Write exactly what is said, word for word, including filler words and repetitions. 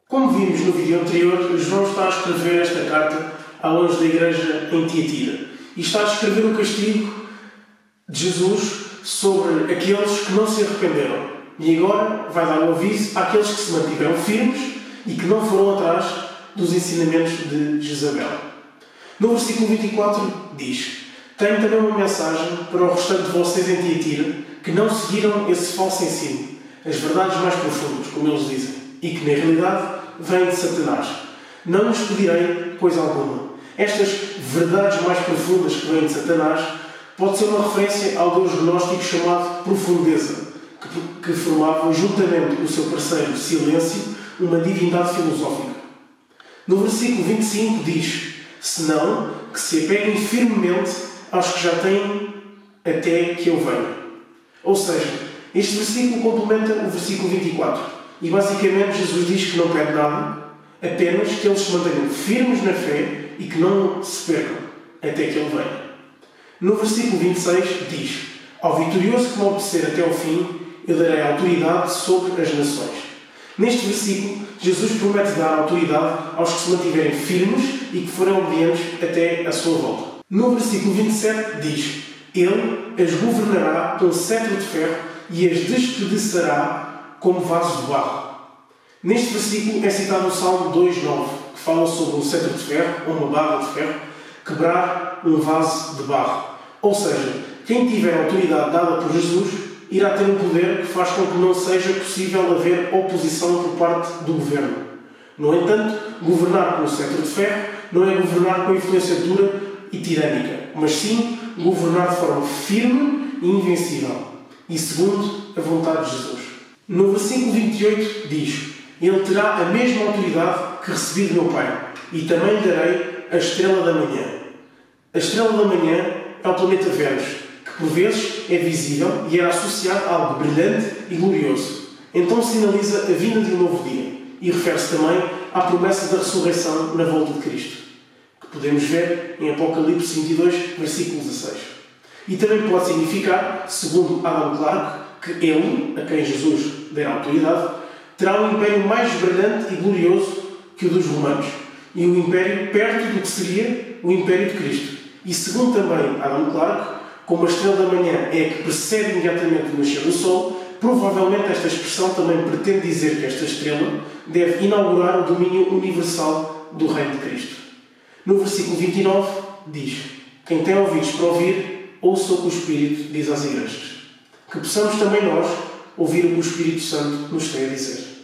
Como vimos no vídeo anterior, João está a escrever esta carta ao anjo da igreja em Tiatira e está a descrever o castigo de Jesus sobre aqueles que não se arrependeram. E agora vai dar um aviso àqueles que se mantiveram firmes e que não foram atrás dos ensinamentos de Jezabel. No versículo vinte e quatro diz: tenho também uma mensagem para o restante de vocês em Tiatira que não seguiram esse falso ensino, as verdades mais profundas, como eles dizem, e que na realidade vêm de Satanás. Não lhes pedirei coisa alguma. Estas verdades mais profundas que vêm de Satanás pode ser uma referência ao deus gnóstico chamado Profundeza, que, que formava juntamente com o seu parceiro Silêncio uma divindade filosófica. No versículo vinte e cinco diz: senão que se apeguem firmemente aos que já têm até que eu venha. Ou seja, este versículo complementa o versículo vinte e quatro. E basicamente Jesus diz que não pede nada, apenas que eles se mantenham firmes na fé e que não se percam até que Ele venha. No versículo vinte e seis diz: ao vitorioso que me obedecer até ao fim, eu darei autoridade sobre as nações. Neste versículo, Jesus promete dar autoridade aos que se mantiverem firmes e que forem obedientes até a sua volta. No versículo vinte e sete diz: Ele as governará com cetro de ferro e as despedaçará como vasos de barro. Neste versículo é citado o Salmo dois, nove, que fala sobre um cetro de ferro, ou uma barra de ferro, quebrar um vaso de barro. Ou seja, quem tiver a autoridade dada por Jesus irá ter um poder que faz com que não seja possível haver oposição por parte do governo. No entanto, governar com o cetro de ferro não é governar com influência dura e tirânica, mas sim governar de forma firme e invencível, e segundo a vontade de Jesus. No versículo vinte e oito diz: Ele terá a mesma autoridade que recebi do meu Pai, e também lhe darei a estrela da manhã. A estrela da manhã é o planeta Vênus, que por vezes é visível e era associado a algo brilhante e glorioso. Então sinaliza a vinda de um novo dia, e refere-se também à promessa da ressurreição na volta de Cristo, que podemos ver em Apocalipse vinte e dois, versículo dezasseis. E também pode significar, segundo Adam Clarke, que ele, a quem Jesus der autoridade, terá um império mais brilhante e glorioso que o dos romanos, e um império perto do que seria o império de Cristo. E segundo também Adam Clarke, como a estrela da manhã é a que precede imediatamente o nascer do sol, provavelmente esta expressão também pretende dizer que esta estrela deve inaugurar o domínio universal do reino de Cristo. No versículo vinte e nove diz: quem tem ouvidos para ouvir, ouça o que o Espírito diz às igrejas. Que possamos também nós ouvir o que o Espírito Santo nos tem a dizer.